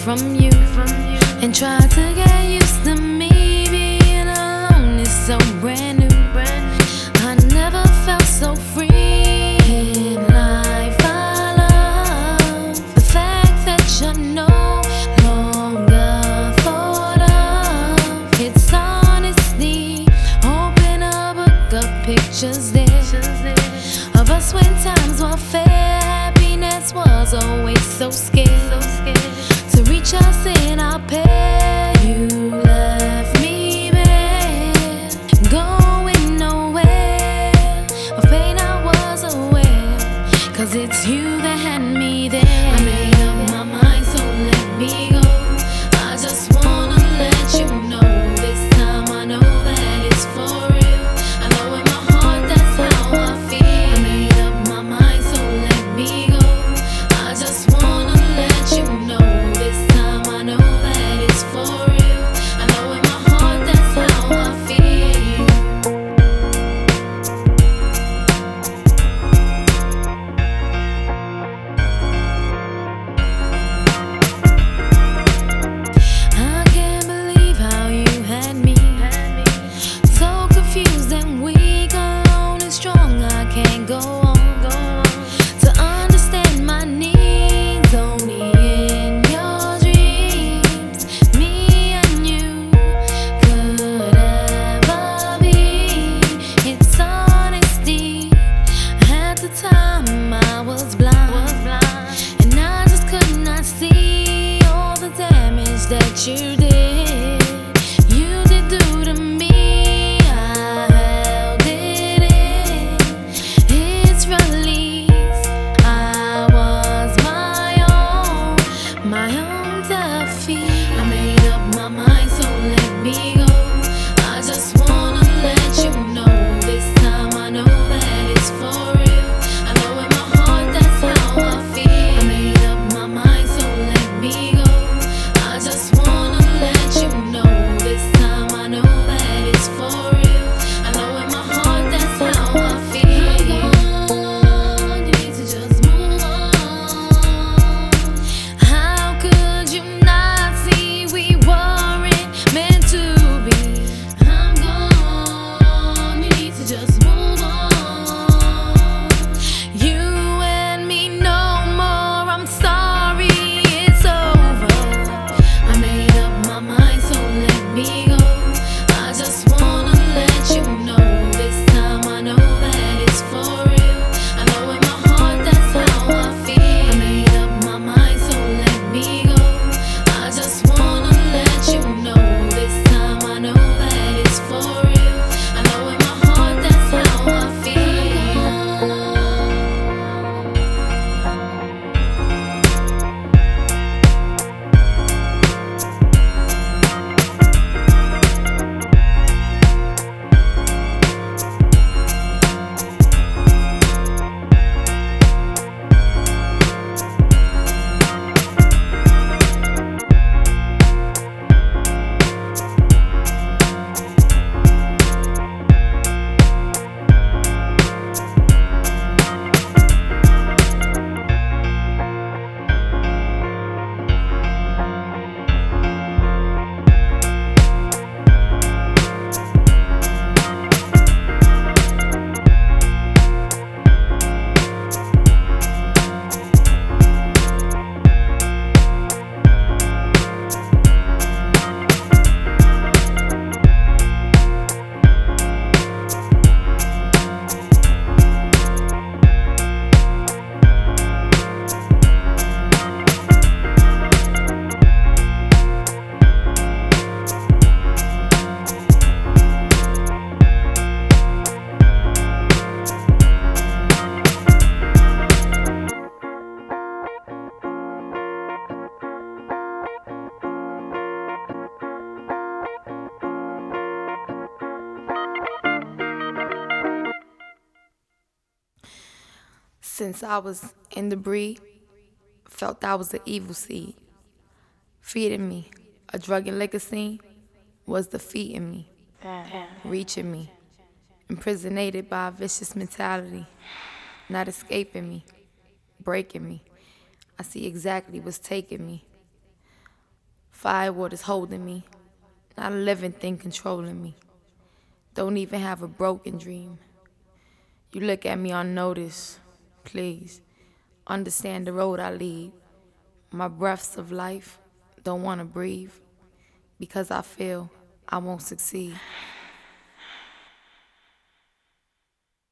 from you and tried to get used to me being alone. It's so brand new. I never felt so free in life. I love the fact that you're no longer thought of. It's honesty. Open a book of pictures there of us when times were fair. Happiness was always so scared to reach us in our pair. You left me bare, going nowhere. Of pain I was aware, 'cause it's you that had me there. I made up my mind, so let me go. I just wanna let you know, this time I know that it's for real. I know in my heart that's how I feel. I made up my mind, so let me go. I just wanna let you know, this time I know that it's for real. I know in my heart that's how I feel. I can't believe how you had me so confused and weak, alone and strong. I can't go on to understand my needs. Only in your dreams, me and you could ever be. It's honesty. At the time I was blind, and I just could not see all the damage that you did. You did do to me. I held it in its release. I was my own defeat. I made up my mind, so let me go. I just wanna let you know, this time I know that it's for real. I know in my heart that's how I feel. I made up my mind, so let me go. I just wanna let you know, this time I know that it's for real. I know in my heart that's how I feel. I'm gone, you need to just move on. How could you not see we weren't meant to be? I'm gone, you need to just move on. You and me no more, I'm sorry, it's over. I made up my mind, so let me go. I just wanna let you know, this time I know that it's for real. I know in my heart that's how I feel. I made up my mind, so let me go. I just wanna let you know, this time I know that it's for real. I know in my heart that's how I feel. Since I was in debris, felt I was an evil seed. Feeding me, a drug and liquor scene, was defeating me, reaching me, imprisonated by a vicious mentality, not escaping me, breaking me. I see exactly what's taking me. Fire waters holding me, not a living thing controlling me. Don't even have a broken dream. You look at me unnoticed, please. Understand the road I lead. My breaths of life don't want to breathe because I feel I won't succeed.